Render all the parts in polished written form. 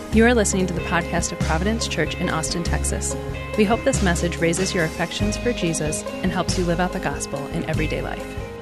You are listening to the podcast of Providence Church in Austin, Texas. We hope this message raises your affections for Jesus and helps you live out the gospel in everyday life.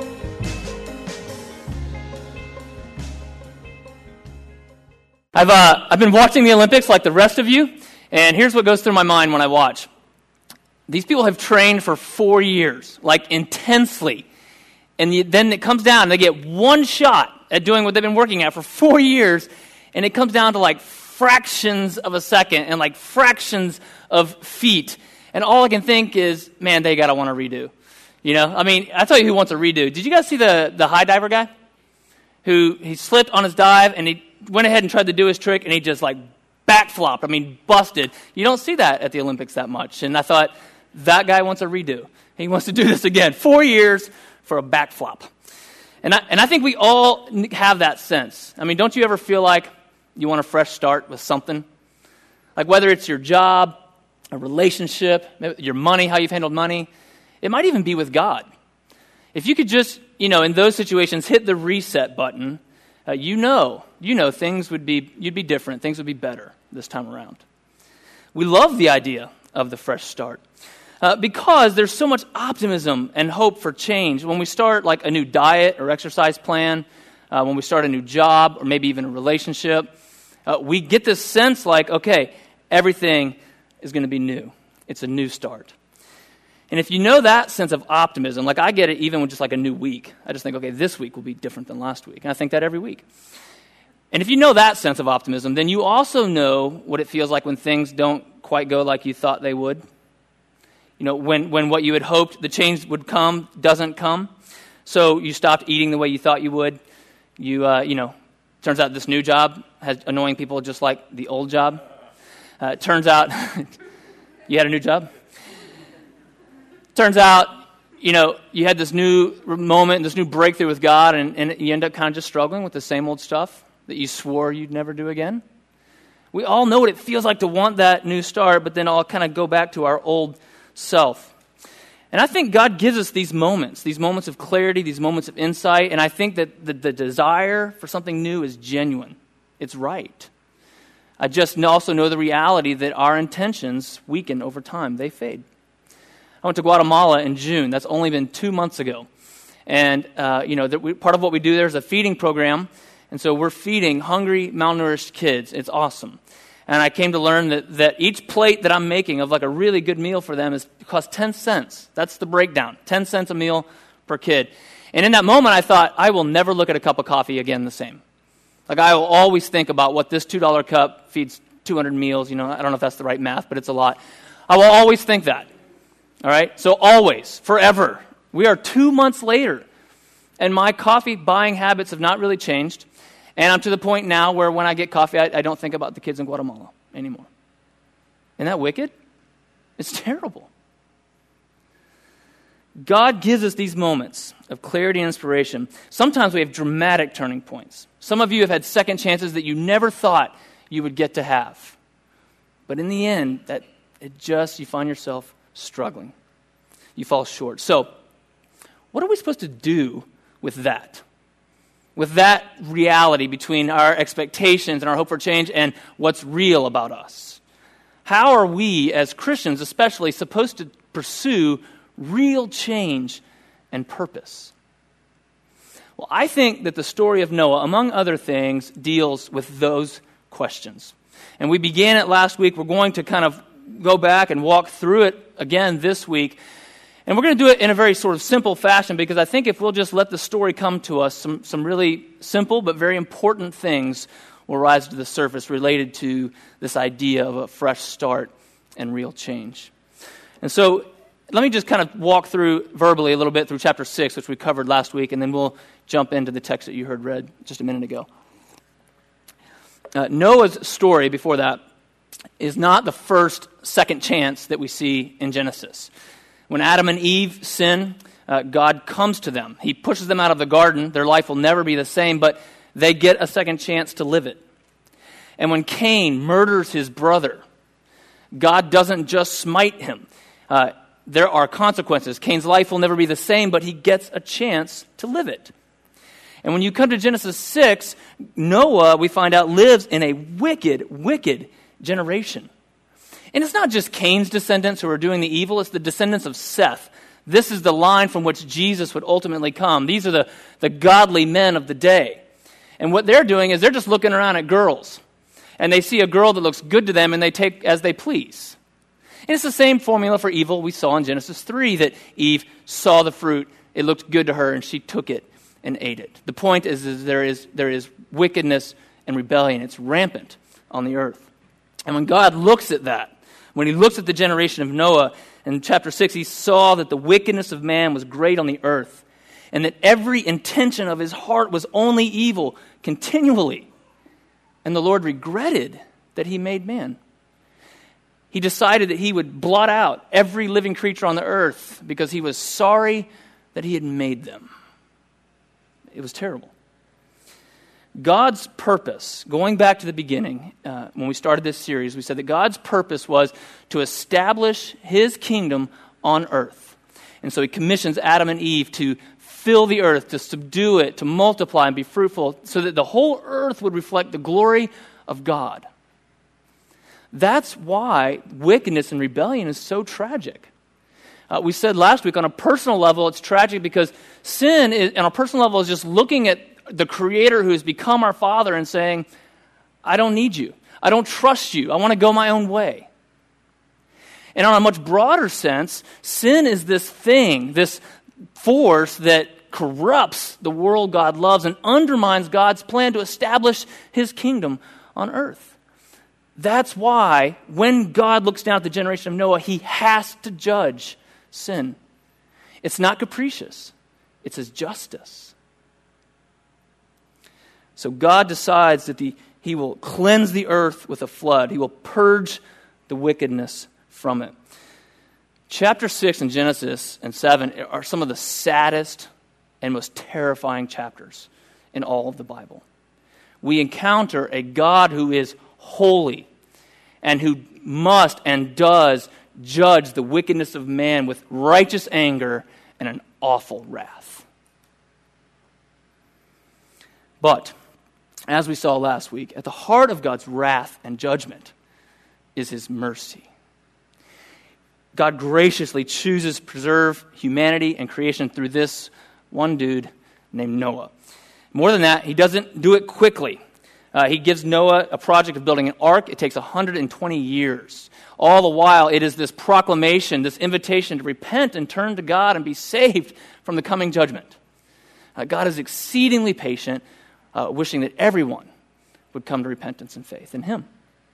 I've been watching the Olympics like the rest of you, and here's what goes through my mind when I watch. These people have trained for 4 years, like intensely, and then it comes down, they get one shot at doing what they've been working at for 4 years, and it comes down to like fractions of a second and like fractions of feet. And all I can think is, man, they got to want to redo. You know, I mean, I tell you who wants a redo. Did you guys see the high diver guy? He slipped on his dive and he went ahead and tried to do his trick and he just like backflopped. I mean, busted. You don't see that at the Olympics that much. And I thought, that guy wants a redo. He wants to do this again. 4 years for a backflop. And I think we all have that sense. I mean, don't you ever feel like you want a fresh start with something? Like whether it's your job, a relationship, your money, how you've handled money. It might even be with God. If you could just, in those situations, hit the reset button, you know things would be, you'd be different. Things would be better this time around. We love the idea of the fresh start because there's so much optimism and hope for change. When we start like a new diet or exercise plan, when we start a new job or maybe even a relationship, we get this sense like, okay, everything is going to be new. It's a new start. And if you know that sense of optimism, like I get it even with just like a new week. I just think, okay, this week will be different than last week. And I think that every week. And if you know that sense of optimism, then you also know what it feels like when things don't quite go like you thought they would. When what you had hoped the change would come doesn't come. So you stopped eating the way you thought you would. Turns out this new job has annoying people just like the old job. Turns out you had a new job. Turns out, you had this new moment, this new breakthrough with God, and you end up kind of just struggling with the same old stuff that you swore you'd never do again. We all know what it feels like to want that new start, but then all kind of go back to our old self. And I think God gives us these moments of clarity, these moments of insight, and I think that the desire for something new is genuine. It's right. I just also know the reality that our intentions weaken over time. They fade. I went to Guatemala in June. That's only been 2 months ago. And, part of what we do there is a feeding program, and so we're feeding hungry, malnourished kids. It's awesome. And I came to learn that each plate that I'm making of like a really good meal for them costs 10 cents. That's the breakdown. 10 cents a meal per kid. And in that moment, I thought, I will never look at a cup of coffee again the same. Like I will always think about what this $2 cup feeds 200 meals. I don't know if that's the right math, but it's a lot. I will always think that. All right? So always, forever. We are 2 months later, and my coffee buying habits have not really changed. And I'm to the point now where when I get coffee, I don't think about the kids in Guatemala anymore. Isn't that wicked? It's terrible. God gives us these moments of clarity and inspiration. Sometimes we have dramatic turning points. Some of you have had second chances that you never thought you would get to have. But in the end, you find yourself struggling. You fall short. So, what are we supposed to do with that? With that reality between our expectations and our hope for change and what's real about us? How are we, as Christians especially, supposed to pursue real change and purpose? Well, I think that the story of Noah, among other things, deals with those questions. And we began it last week. We're going to kind of go back and walk through it again this week. And we're going to do it in a very sort of simple fashion because I think if we'll just let the story come to us, some really simple but very important things will rise to the surface related to this idea of a fresh start and real change. And so let me just kind of walk through verbally a little bit through chapter 6, which we covered last week, and then we'll jump into the text that you heard read just a minute ago. Noah's story before that is not the first second chance that we see in Genesis. When Adam and Eve sin, God comes to them. He pushes them out of the garden. Their life will never be the same, but they get a second chance to live it. And when Cain murders his brother, God doesn't just smite him. There are consequences. Cain's life will never be the same, but he gets a chance to live it. And when you come to Genesis 6, Noah, we find out, lives in a wicked, wicked generation. And it's not just Cain's descendants who are doing the evil, it's the descendants of Seth. This is the line from which Jesus would ultimately come. These are the godly men of the day. And what they're doing is they're just looking around at girls. And they see a girl that looks good to them and they take as they please. And it's the same formula for evil we saw in Genesis 3, that Eve saw the fruit, it looked good to her, and she took it and ate it. The point is there is wickedness and rebellion. It's rampant on the earth. And when God looks at that, when he looks at the generation of Noah, in chapter 6, he saw that the wickedness of man was great on the earth, and that every intention of his heart was only evil continually. And the Lord regretted that he made man. He decided that he would blot out every living creature on the earth because he was sorry that he had made them. It was terrible. God's purpose, going back to the beginning, when we started this series, we said that God's purpose was to establish his kingdom on earth. And so he commissions Adam and Eve to fill the earth, to subdue it, to multiply and be fruitful, so that the whole earth would reflect the glory of God. That's why wickedness and rebellion is so tragic. We said last week, on a personal level, it's tragic because sin, on a personal level, is just looking at the Creator who has become our Father and saying, I don't need you. I don't trust you. I want to go my own way. And on a much broader sense, sin is this thing, this force that corrupts the world God loves and undermines God's plan to establish his kingdom on earth. That's why when God looks down at the generation of Noah, he has to judge sin. It's not capricious. It's his justice. So God decides that he will cleanse the earth with a flood. He will purge the wickedness from it. Chapter 6 in Genesis and 7 are some of the saddest and most terrifying chapters in all of the Bible. We encounter a God who is holy and who must and does judge the wickedness of man with righteous anger and an awful wrath. But, as we saw last week, at the heart of God's wrath and judgment is his mercy. God graciously chooses to preserve humanity and creation through this one dude named Noah. More than that, he doesn't do it quickly. He gives Noah a project of building an ark. It takes 120 years. All the while, it is this proclamation, this invitation to repent and turn to God and be saved from the coming judgment. God is exceedingly patient, wishing that everyone would come to repentance and faith in him.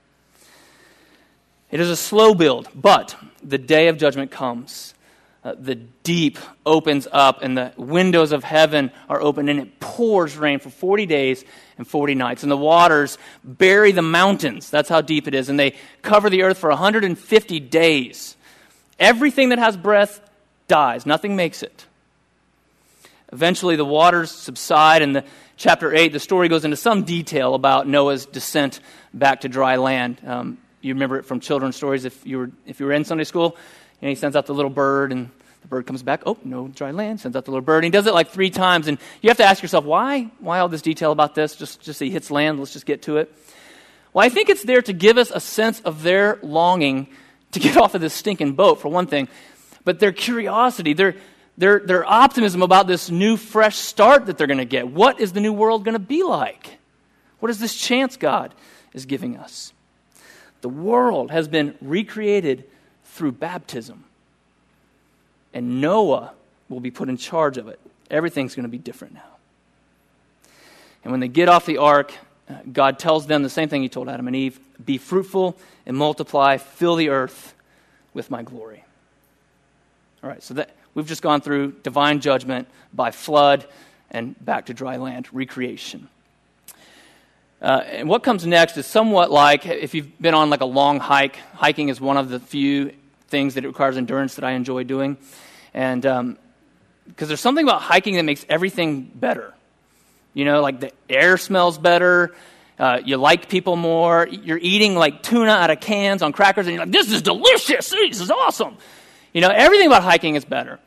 It is a slow build, but the day of judgment comes. The deep opens up and the windows of heaven are open and it pours rain for 40 days and 40 nights. And the waters bury the mountains. That's how deep it is. And they cover the earth for 150 days. Everything that has breath dies. Nothing makes it. Eventually the waters subside, and chapter 8, the story goes into some detail about Noah's descent back to dry land. You remember it from children's stories if you were in Sunday school. And he sends out the little bird, and the bird comes back. Oh, no dry land. Sends out the little bird. And he does it like 3 times. And you have to ask yourself, why? Why all this detail about this? Just so he hits land. Let's just get to it. Well, I think it's there to give us a sense of their longing to get off of this stinking boat, for one thing. But their curiosity, their optimism about this new, fresh start that they're going to get. What is the new world going to be like? What is this chance God is giving us? The world has been recreated through baptism. And Noah will be put in charge of it. Everything's going to be different now. And when they get off the ark, God tells them the same thing he told Adam and Eve: be fruitful and multiply, fill the earth with my glory. All right, so we've just gone through divine judgment by flood and back to dry land, recreation. And what comes next is somewhat like if you've been on like a long hike. Hiking is one of the few things that it requires endurance that I enjoy doing. And because there's something about hiking that makes everything better. You know, like the air smells better. You like people more. You're eating like tuna out of cans on crackers, and you're like, this is delicious. This is awesome. You know, everything about hiking is better.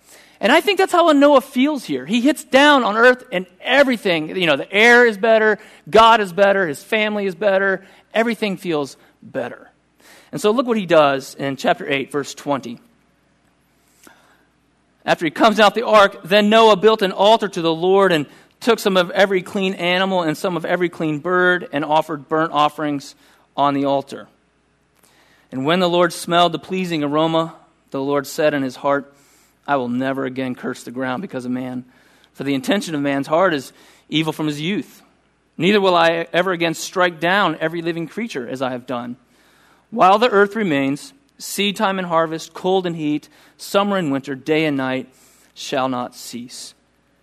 And I think that's how Noah feels here. He hits down on earth and everything, the air is better, God is better, his family is better, everything feels better. And so look what he does in chapter 8, verse 20. After he comes out the ark, then Noah built an altar to the Lord and took some of every clean animal and some of every clean bird and offered burnt offerings on the altar. And when the Lord smelled the pleasing aroma, the Lord said in his heart, I will never again curse the ground because of man. For the intention of man's heart is evil from his youth. Neither will I ever again strike down every living creature as I have done. While the earth remains, seed time and harvest, cold and heat, summer and winter, day and night shall not cease.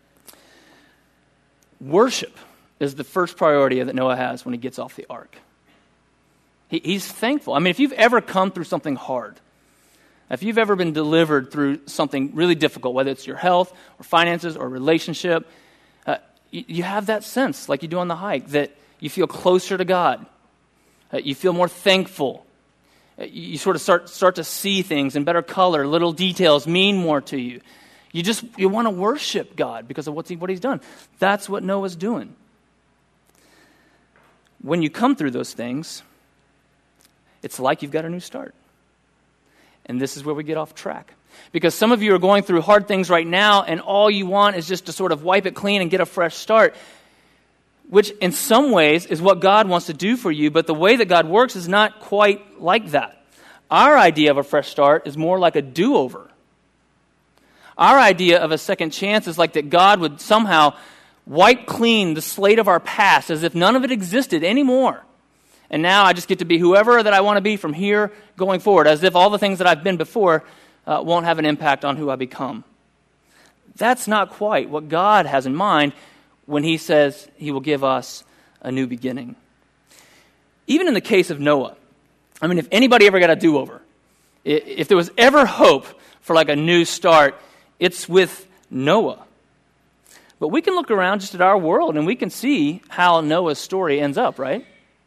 Worship is the first priority that Noah has when he gets off the ark. He's thankful. I mean, if you've ever come through something hard, if you've ever been delivered through something really difficult, whether it's your health or finances or relationship, you have that sense, like you do on the hike, that you feel closer to God. You feel more thankful. You sort of start to see things in better color. Little details mean more to you. You want to worship God because of what he's done. That's what Noah's doing. When you come through those things, it's like you've got a new start. And this is where we get off track. Because some of you are going through hard things right now, and all you want is just to sort of wipe it clean and get a fresh start, which in some ways is what God wants to do for you, but the way that God works is not quite like that. Our idea of a fresh start is more like a do-over. Our idea of a second chance is like that God would somehow wipe clean the slate of our past as if none of it existed anymore. And now I just get to be whoever that I want to be from here going forward, as if all the things that I've been before won't have an impact on who I become. That's not quite what God has in mind when he says he will give us a new beginning. Even in the case of Noah, I mean, if anybody ever got a do-over, if there was ever hope for like a new start, it's with Noah. But we can look around just at our world and we can see how Noah's story ends up, right?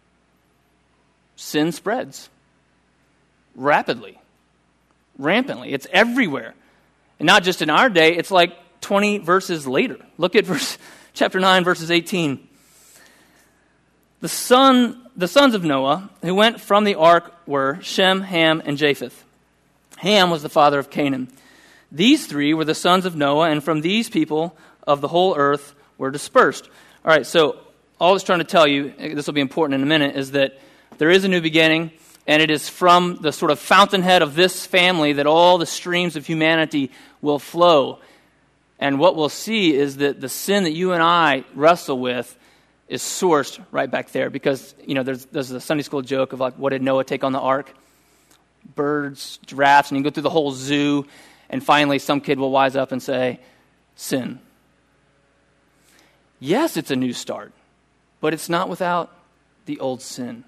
Sin spreads rapidly, rampantly. It's everywhere. And not just in our day, it's like 20 verses later. Look at chapter 9, verses 18. The sons of Noah who went from the ark were Shem, Ham, and Japheth. Ham was the father of Canaan. These three were the sons of Noah, and from these people of the whole earth were dispersed. All right, so all I was trying to tell you, this will be important in a minute, is that there is a new beginning, and it is from the sort of fountainhead of this family that all the streams of humanity will flow. And what we'll see is that the sin that you and I wrestle with is sourced right back there. Because, there's a Sunday school joke of like, what did Noah take on the ark? Birds, giraffes, and you go through the whole zoo, and finally some kid will wise up and say, sin. Yes, it's a new start, but it's not without the old sin.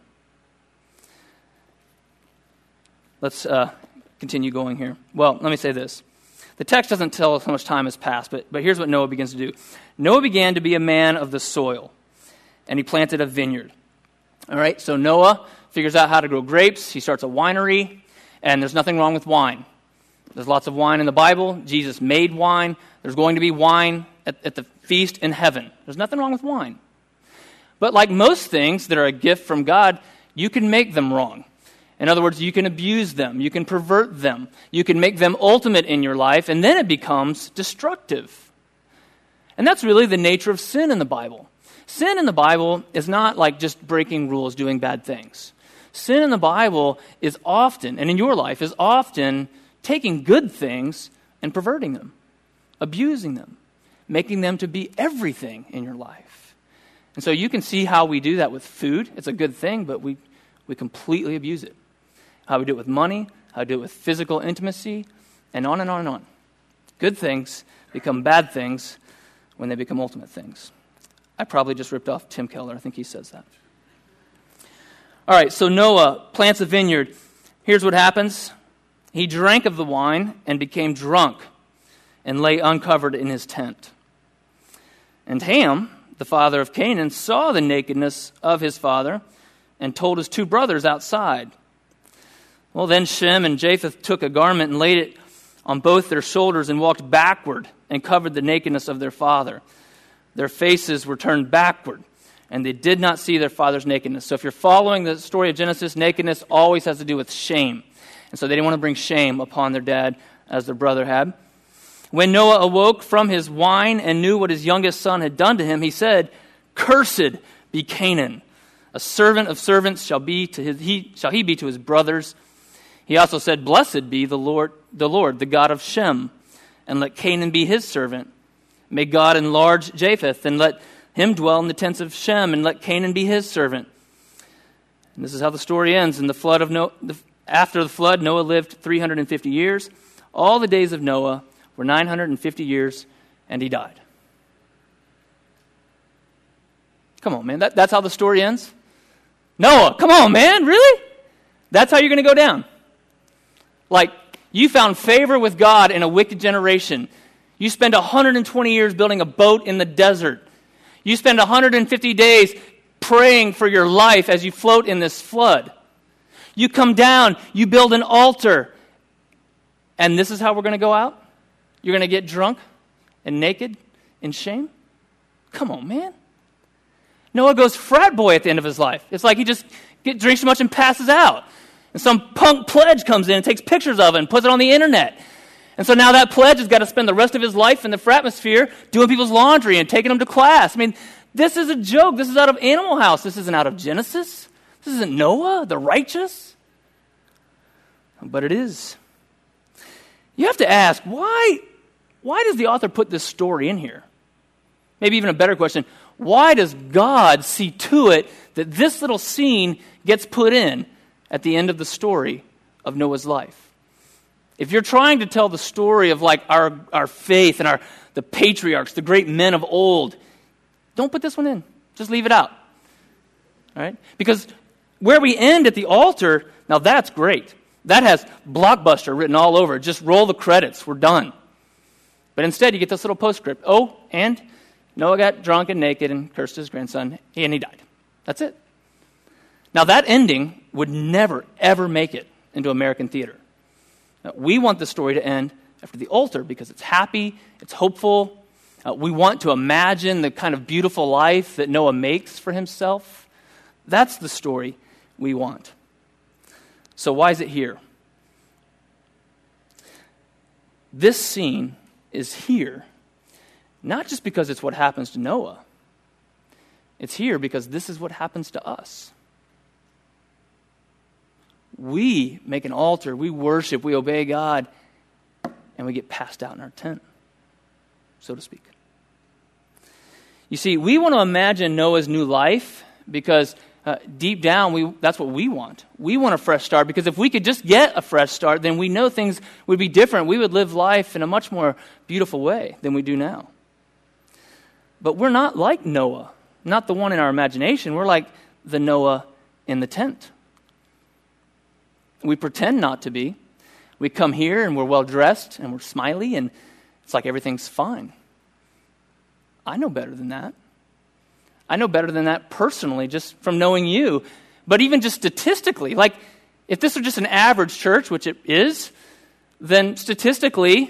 Let's continue going here. Well, let me say this. The text doesn't tell us how much time has passed, but here's what Noah begins to do. Noah began to be a man of the soil, and he planted a vineyard. All right, so Noah figures out how to grow grapes. He starts a winery, and there's nothing wrong with wine. There's lots of wine in the Bible. Jesus made wine. There's going to be wine at the feast in heaven. There's nothing wrong with wine. But like most things that are a gift from God, you can make them wrong. In other words, you can abuse them. You can pervert them. You can make them ultimate in your life, and then it becomes destructive. And that's really the nature of sin in the Bible. Sin in the Bible is not like just breaking rules, doing bad things. Sin in the Bible is often, and in your life, is often taking good things and perverting them, abusing them, making them to be everything in your life. And so you can see how we do that with food. It's a good thing, but we completely abuse it. How we do it with money, how we do it with physical intimacy, and on and on and on. Good things become bad things when they become ultimate things. I probably just ripped off Tim Keller. I think he says that. All right, so Noah plants a vineyard. Here's what happens. He drank of the wine and became drunk and lay uncovered in his tent. And Ham, the father of Canaan, saw the nakedness of his father and told his two brothers outside. Well, then Shem and Japheth took a garment and laid it on both their shoulders and walked backward and covered the nakedness of their father. Their faces were turned backward, and they did not see their father's nakedness. So if you're following the story of Genesis, nakedness always has to do with shame. And so they didn't want to bring shame upon their dad as their brother had. When Noah awoke from his wine and knew what his youngest son had done to him, he said, "Cursed be Canaan. A servant of servants shall he be to his brothers." He also said, "Blessed be the Lord, the God of Shem, and let Canaan be his servant. May God enlarge Japheth, and let him dwell in the tents of Shem, and let Canaan be his servant." And this is how the story ends. After the flood, Noah lived 350 years. All the days of Noah were 950 years, and he died. Come on, man. That's how the story ends? Noah, come on, man. Really? That's how you're going to go down? Like, you found favor with God in a wicked generation. You spend 120 years building a boat in the desert. You spend 150 days praying for your life as you float in this flood. You come down, you build an altar, and this is how we're going to go out? You're going to get drunk and naked in shame? Come on, man. Noah goes frat boy at the end of his life. It's like he just drinks too much and passes out. And some punk pledge comes in and takes pictures of it and puts it on the internet. And so now that pledge has got to spend the rest of his life in the fratmosphere doing people's laundry and taking them to class. I mean, this is a joke. This is out of Animal House. This isn't out of Genesis. This isn't Noah, the righteous. But it is. You have to ask, why does the author put this story in here? Maybe even a better question, why does God see to it that this little scene gets put in at the end of the story of Noah's life? If you're trying to tell the story of like our faith and the patriarchs, the great men of old, don't put this one in. Just leave it out. All right? Because where we end at the altar, now that's great. That has Blockbuster written all over it. Just roll the credits. We're done. But instead, you get this little postscript. Oh, and Noah got drunk and naked and cursed his grandson, and he died. That's it. Now, that ending would never, ever make it into American theater. Now, we want the story to end after the altar because it's happy, it's hopeful. We want to imagine the kind of beautiful life that Noah makes for himself. That's the story we want. So why is it here? This scene is here, not just because it's what happens to Noah. It's here because this is what happens to us. We make an altar, we worship, we obey God, and we get passed out in our tent, so to speak. You see, we want to imagine Noah's new life because deep down, that's what we want. We want a fresh start because if we could just get a fresh start, then we know things would be different. We would live life in a much more beautiful way than we do now. But we're not like Noah, not the one in our imagination. We're like the Noah in the tent. We pretend not to be. We come here and we're well-dressed and we're smiley and it's like everything's fine. I know better than that. I know better than that personally, just from knowing you. But even just statistically, like if this were just an average church, which it is, then statistically,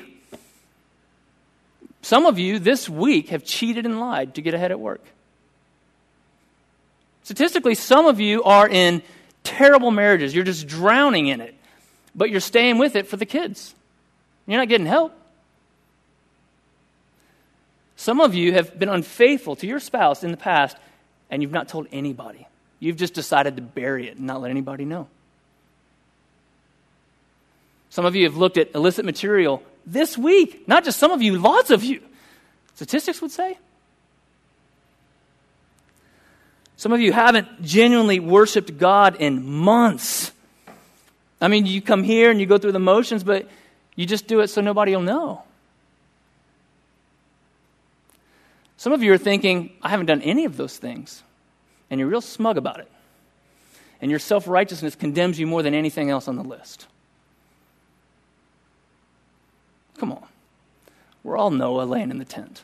some of you this week have cheated and lied to get ahead at work. Statistically, some of you are in terrible marriages. You're just drowning in it, but you're staying with it for the kids. You're not getting help. Some of you have been unfaithful to your spouse in the past, and you've not told anybody. You've just decided to bury it and not let anybody know. Some of you have looked at illicit material this week. Not just some of you, lots of you. Statistics would say. Some of you haven't genuinely worshiped God in months. I mean, you come here and you go through the motions, but you just do it so nobody will know. Some of you are thinking, I haven't done any of those things. And you're real smug about it. And your self-righteousness condemns you more than anything else on the list. Come on. We're all Noah laying in the tent.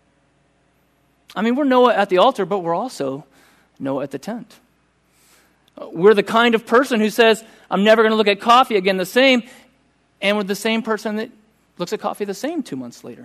I mean, we're Noah at the altar, but we're also Noah at the tent. We're the kind of person who says, I'm never going to look at coffee again the same, and we're the same person that looks at coffee the same 2 months later.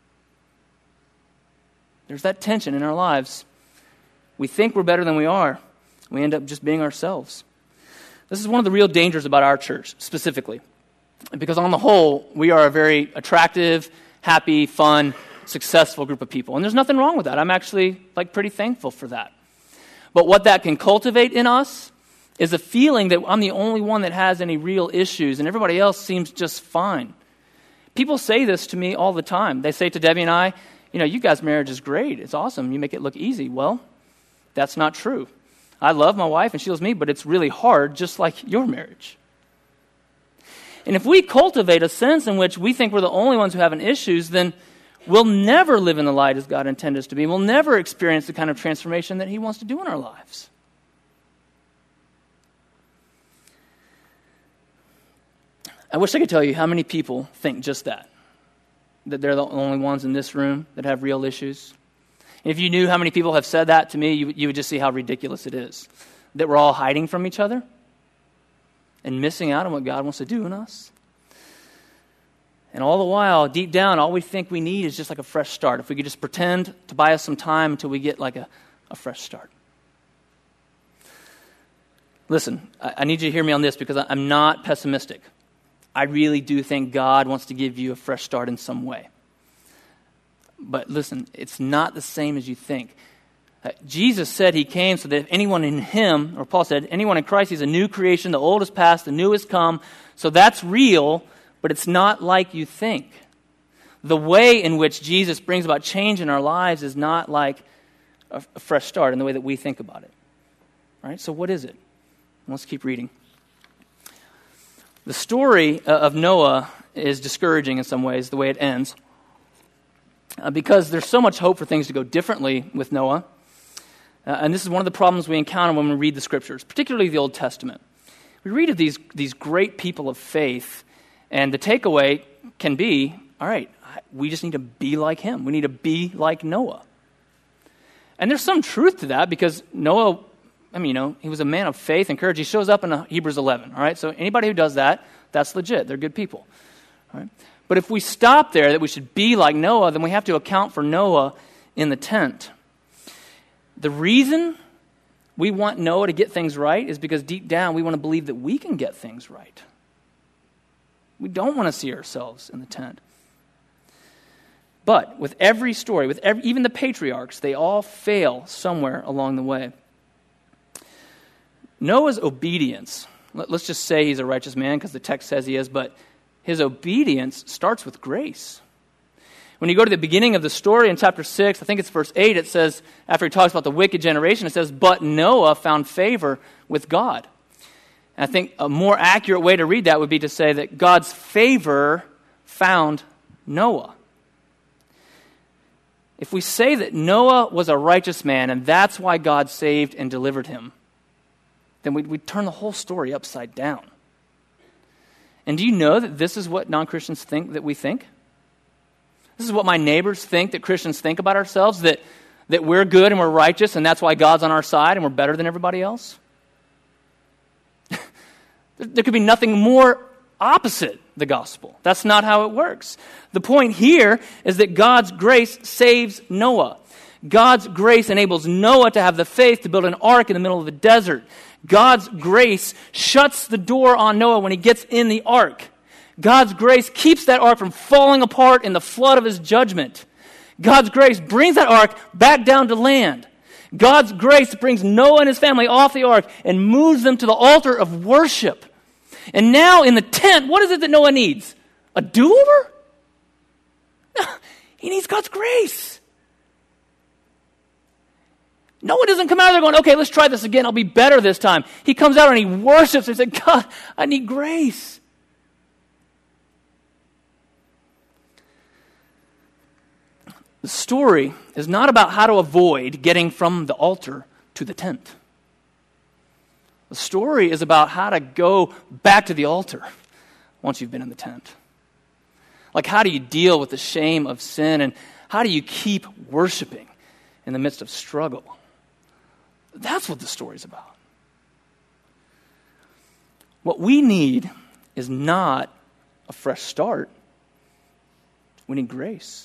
There's that tension in our lives. We think we're better than we are. We end up just being ourselves. This is one of the real dangers about our church, specifically. Because on the whole, we are a very attractive, happy, fun, successful group of people. And there's nothing wrong with that. I'm actually pretty thankful for that. But what that can cultivate in us is a feeling that I'm the only one that has any real issues and everybody else seems just fine. People say this to me all the time. They say to Debbie and I, you guys' marriage is great. It's awesome. You make it look easy. Well, that's not true. I love my wife and she loves me, but it's really hard, just like your marriage. And if we cultivate a sense in which we think we're the only ones who have issues, then we'll never live in the light as God intended us to be. We'll never experience the kind of transformation that He wants to do in our lives. I wish I could tell you how many people think just that they're the only ones in this room that have real issues. If you knew how many people have said that to me, you would just see how ridiculous it is. That we're all hiding from each other and missing out on what God wants to do in us. And all the while, deep down, all we think we need is just a fresh start. If we could just pretend to buy us some time until we get a fresh start. Listen, I need you to hear me on this because I'm not pessimistic. I really do think God wants to give you a fresh start in some way. But listen, it's not the same as you think. Jesus said He came so that if anyone in Him, or Paul said, anyone in Christ, He's a new creation, the old is past, the new has come. So that's real, but it's not like you think. The way in which Jesus brings about change in our lives is not like a fresh start in the way that we think about it. All right, so what is it? Let's keep reading. The story of Noah is discouraging in some ways, the way it ends, because there's so much hope for things to go differently with Noah. And this is one of the problems we encounter when we read the Scriptures, particularly the Old Testament. We read of these great people of faith, and the takeaway can be, all right, we just need to be like him. We need to be like Noah. And there's some truth to that because Noah, he was a man of faith and courage. He shows up in Hebrews 11, all right? So anybody who does that, that's legit. They're good people, all right? But if we stop there, that we should be like Noah, then we have to account for Noah in the tent. The reason we want Noah to get things right is because deep down we want to believe that we can get things right. We don't want to see ourselves in the tent. But with every story, even the patriarchs, they all fail somewhere along the way. Noah's obedience, let's just say he's a righteous man because the text says he is, but his obedience starts with grace. When you go to the beginning of the story in chapter 6, I think it's verse 8, it says, after he talks about the wicked generation, it says, but Noah found favor with God. And I think a more accurate way to read that would be to say that God's favor found Noah. If we say that Noah was a righteous man and that's why God saved and delivered him, then we'd turn the whole story upside down. And do you know that this is what non-Christians think that we think? This is what my neighbors think that Christians think about ourselves, that we're good and we're righteous and that's why God's on our side and we're better than everybody else? There could be nothing more opposite the gospel. That's not how it works. The point here is that God's grace saves Noah. God's grace enables Noah to have the faith to build an ark in the middle of the desert. God's grace shuts the door on Noah when he gets in the ark. God's grace keeps that ark from falling apart in the flood of his judgment. God's grace brings that ark back down to land. God's grace brings Noah and his family off the ark and moves them to the altar of worship. And now in the tent, what is it that Noah needs? A do-over? No, he needs God's grace. Noah doesn't come out of there going, okay, let's try this again. I'll be better this time. He comes out and he worships and says, God, I need grace. The story is not about how to avoid getting from the altar to the tent. The story is about how to go back to the altar once you've been in the tent. Like, how do you deal with the shame of sin, and how do you keep worshiping in the midst of struggle? That's what the story's about. What we need is not a fresh start. We need grace.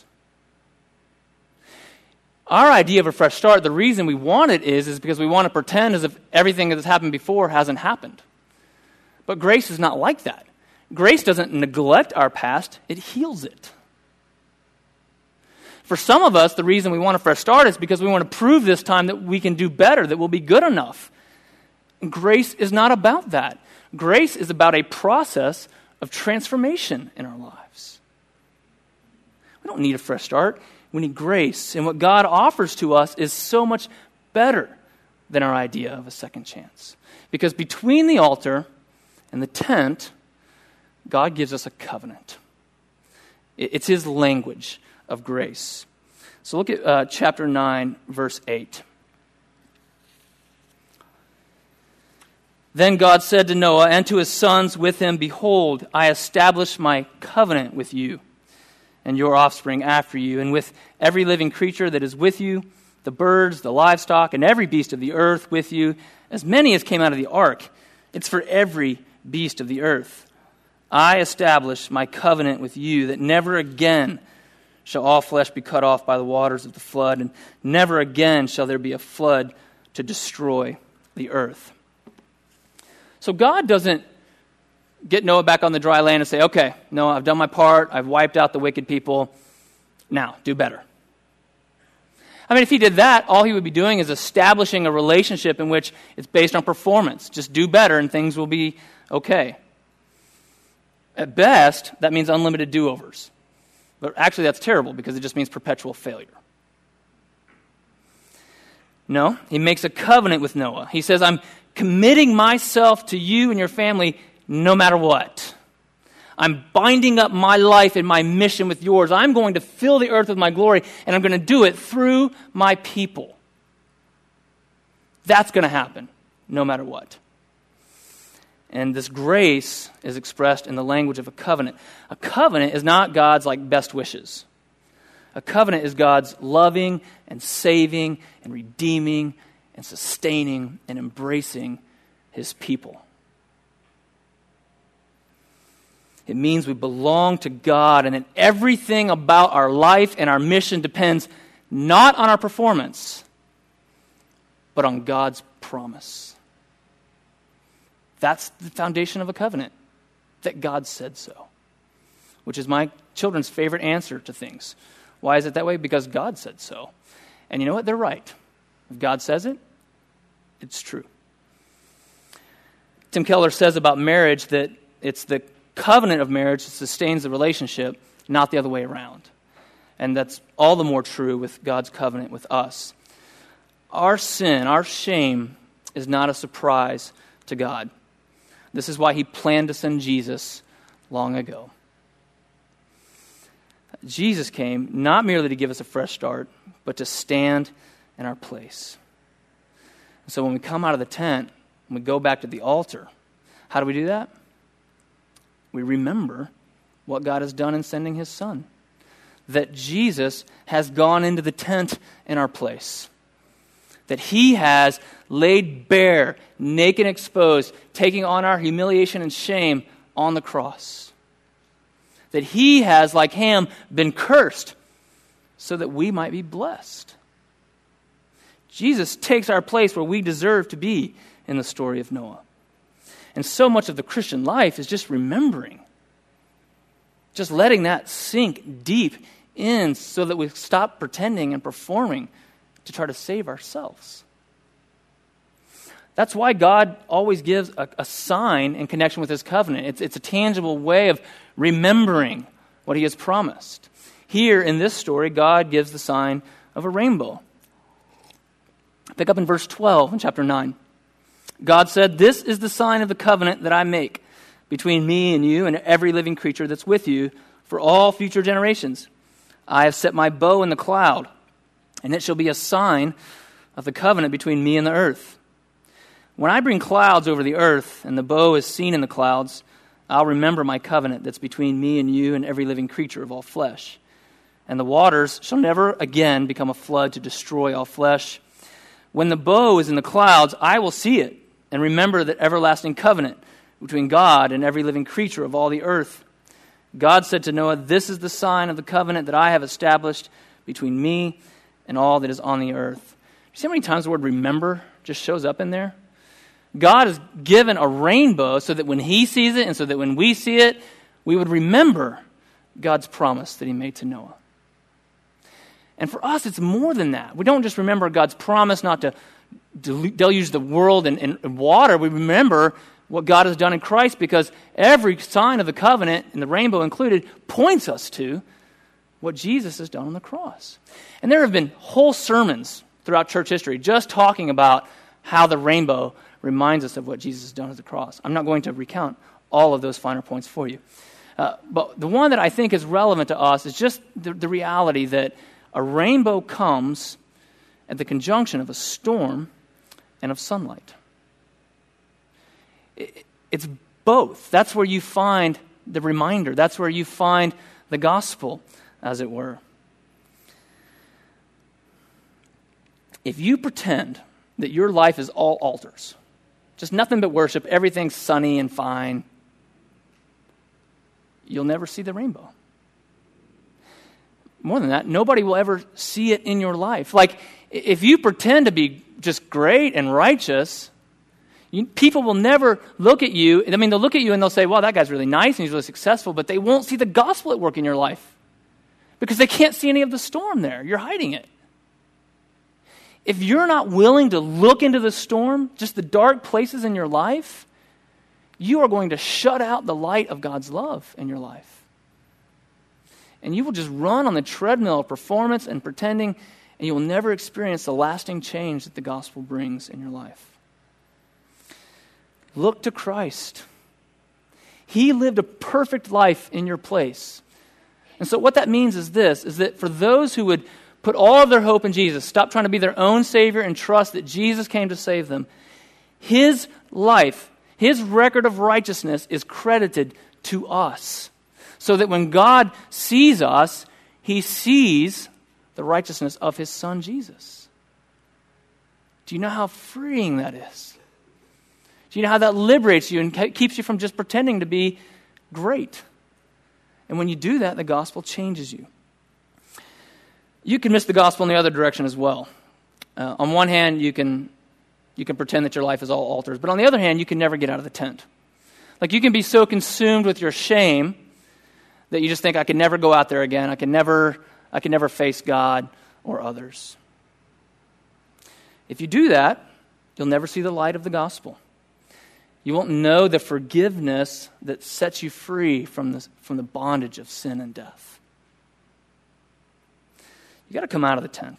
Our idea of a fresh start, the reason we want it is because we want to pretend as if everything that's happened before hasn't happened. But grace is not like that. Grace doesn't neglect our past, it heals it. For some of us, the reason we want a fresh start is because we want to prove this time that we can do better, that we'll be good enough. And grace is not about that. Grace is about a process of transformation in our lives. We don't need a fresh start. We need grace. And what God offers to us is so much better than our idea of a second chance. Because between the altar and the tent, God gives us a covenant. It's his language of grace. So look at chapter 9, verse 8. Then God said to Noah and to his sons with him, "Behold, I establish my covenant with you and your offspring after you, and with every living creature that is with you, the birds, the livestock, and every beast of the earth with you, as many as came out of the ark. It's for every beast of the earth. I establish my covenant with you, that never again shall all flesh be cut off by the waters of the flood, and never again shall there be a flood to destroy the earth." So God doesn't get Noah back on the dry land and say, "Okay, Noah, I've done my part. I've wiped out the wicked people. Now, do better." I mean, if he did that, all he would be doing is establishing a relationship in which it's based on performance. Just do better and things will be okay. At best, that means unlimited do-overs. But actually, that's terrible because it just means perpetual failure. No, he makes a covenant with Noah. He says, "I'm committing myself to you and your family no matter what. I'm binding up my life and my mission with yours. I'm going to fill the earth with my glory, and I'm going to do it through my people." That's going to happen no matter what. And this grace is expressed in the language of a covenant. A covenant is not God's best wishes. A covenant is God's loving and saving and redeeming and sustaining and embracing his people. It means we belong to God, and that everything about our life and our mission depends not on our performance, but on God's promise. That's the foundation of a covenant, that God said so, which is my children's favorite answer to things. Why is it that way? Because God said so. And you know what? They're right. If God says it, it's true. Tim Keller says about marriage that it's the covenant of marriage that sustains the relationship, not the other way around. And that's all the more true with God's covenant with us. Our sin, our shame, is not a surprise to God. This is why he planned to send Jesus long ago. Jesus came not merely to give us a fresh start, but to stand in our place. And so when we come out of the tent, when we go back to the altar, how do we do that? We remember what God has done in sending his Son. That Jesus has gone into the tent in our place. That he has laid bare, naked and exposed, taking on our humiliation and shame on the cross. That he has, like Ham, been cursed so that we might be blessed. Jesus takes our place where we deserve to be in the story of Noah. And so much of the Christian life is just remembering. Just letting that sink deep in so that we stop pretending and performing to try to save ourselves. That's why God always gives a sign in connection with his covenant. It's a tangible way of remembering what he has promised. Here in this story, God gives the sign of a rainbow. Pick up in verse 12 in chapter 9. God said, "This is the sign of the covenant that I make between me and you and every living creature that's with you for all future generations. I have set my bow in the cloud, and it shall be a sign of the covenant between me and the earth. When I bring clouds over the earth and the bow is seen in the clouds, I'll remember my covenant that's between me and you and every living creature of all flesh. And the waters shall never again become a flood to destroy all flesh. When the bow is in the clouds, I will see it and remember that everlasting covenant between God and every living creature of all the earth. God said to Noah, "This is the sign of the covenant that I have established between me and all that is on the earth." You see how many times the word remember just shows up in there? God has given a rainbow so that when he sees it and so that when we see it, we would remember God's promise that he made to Noah. And for us, it's more than that. We don't just remember God's promise not to deluge the world in water. We remember what God has done in Christ, because every sign of the covenant, and the rainbow included, points us to what Jesus has done on the cross. And there have been whole sermons throughout church history just talking about how the rainbow reminds us of what Jesus has done at the cross. I'm not going to recount all of those finer points for you. But the one that I think is relevant to us is just the reality that a rainbow comes at the conjunction of a storm and of sunlight. It's both. That's where you find the reminder. That's where you find the gospel, as it were. If you pretend that your life is all altars, just nothing but worship, everything's sunny and fine, you'll never see the rainbow. More than that, nobody will ever see it in your life. Like, if you pretend to be just great and righteous, people will never look at you. I mean, they'll look at you and they'll say, well, that guy's really nice and he's really successful, but they won't see the gospel at work in your life because they can't see any of the storm there. You're hiding it. If you're not willing to look into the storm, just the dark places in your life, you are going to shut out the light of God's love in your life. And you will just run on the treadmill of performance and pretending, and you will never experience the lasting change that the gospel brings in your life. Look to Christ. He lived a perfect life in your place. And so what that means is this, is that for those who would put all of their hope in Jesus, stop trying to be their own Savior and trust that Jesus came to save them, his life, his record of righteousness is credited to us. So that when God sees us, he sees the righteousness of his Son, Jesus. Do you know how freeing that is? Do you know how that liberates you and keeps you from just pretending to be great? And when you do that, the gospel changes you. You can miss the gospel in the other direction as well. On one hand, you can pretend that your life is all altars, but on the other hand, you can never get out of the tent. Like, you can be so consumed with your shame that you just think, I can never go out there again. I can never face God or others. If you do that, you'll never see the light of the gospel. You won't know the forgiveness that sets you free from the bondage of sin and death. You got to come out of the tent.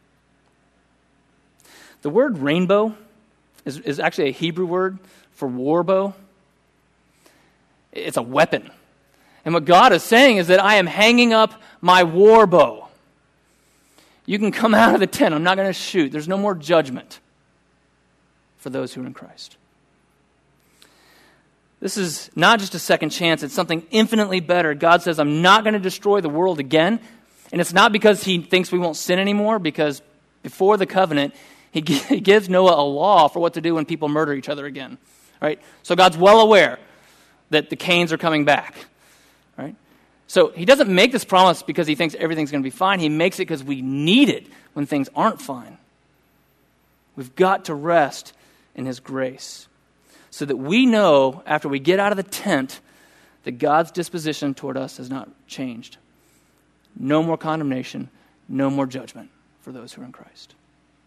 The word rainbow is actually a Hebrew word for war bow. It's a weapon. And what God is saying is that I am hanging up my war bow. You can come out of the tent. I'm not going to shoot. There's no more judgment for those who are in Christ. This is not just a second chance. It's something infinitely better. God says, I'm not going to destroy the world again. And it's not because he thinks we won't sin anymore, because before the covenant, he gives Noah a law for what to do when people murder each other again. Right? So God's well aware that the Cains are coming back. Right? So he doesn't make this promise because he thinks everything's going to be fine. He makes it because we need it when things aren't fine. We've got to rest in his grace so that we know after we get out of the tent that God's disposition toward us has not changed. No more condemnation, no more judgment for those who are in Christ.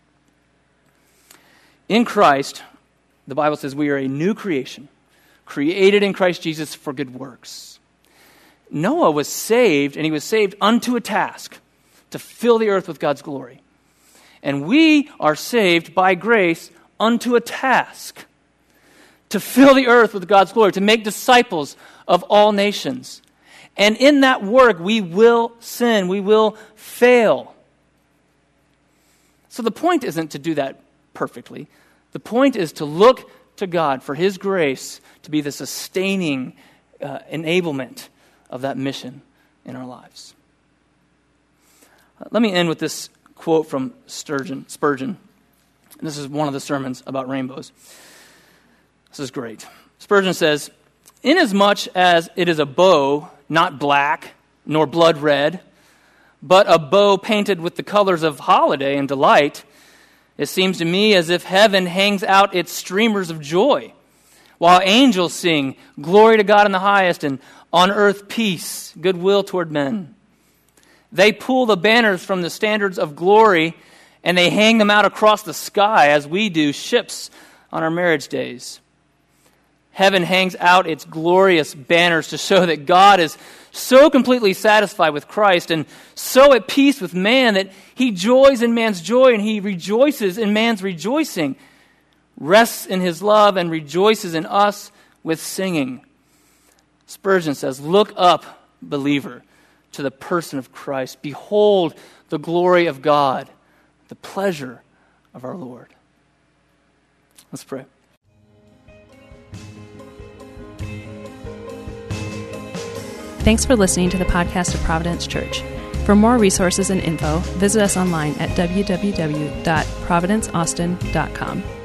In Christ, the Bible says we are a new creation, created in Christ Jesus for good works. Noah was saved, and he was saved unto a task, to fill the earth with God's glory. And we are saved by grace unto a task, to fill the earth with God's glory, to make disciples of all nations. And in that work, we will sin, we will fail. So the point isn't to do that perfectly. The point is to look to God for his grace to be the sustaining enablement of that mission in our lives. Let me end with this quote from Spurgeon. This is one of the sermons about rainbows. This is great. Spurgeon says, inasmuch as it is a bow, not black, nor blood red, but a bow painted with the colors of holiday and delight, it seems to me as if heaven hangs out its streamers of joy, while angels sing, "Glory to God in the highest, and on earth peace, goodwill toward men." They pull the banners from the standards of glory, and they hang them out across the sky as we do ships on our marriage days. Heaven hangs out its glorious banners to show that God is so completely satisfied with Christ and so at peace with man that he joys in man's joy and he rejoices in man's rejoicing, rests in his love and rejoices in us with singing. Spurgeon says, "Look up, believer, to the person of Christ. Behold the glory of God, the pleasure of our Lord." Let's pray. Thanks for listening to the podcast of Providence Church. For more resources and info, visit us online at www.providenceaustin.com.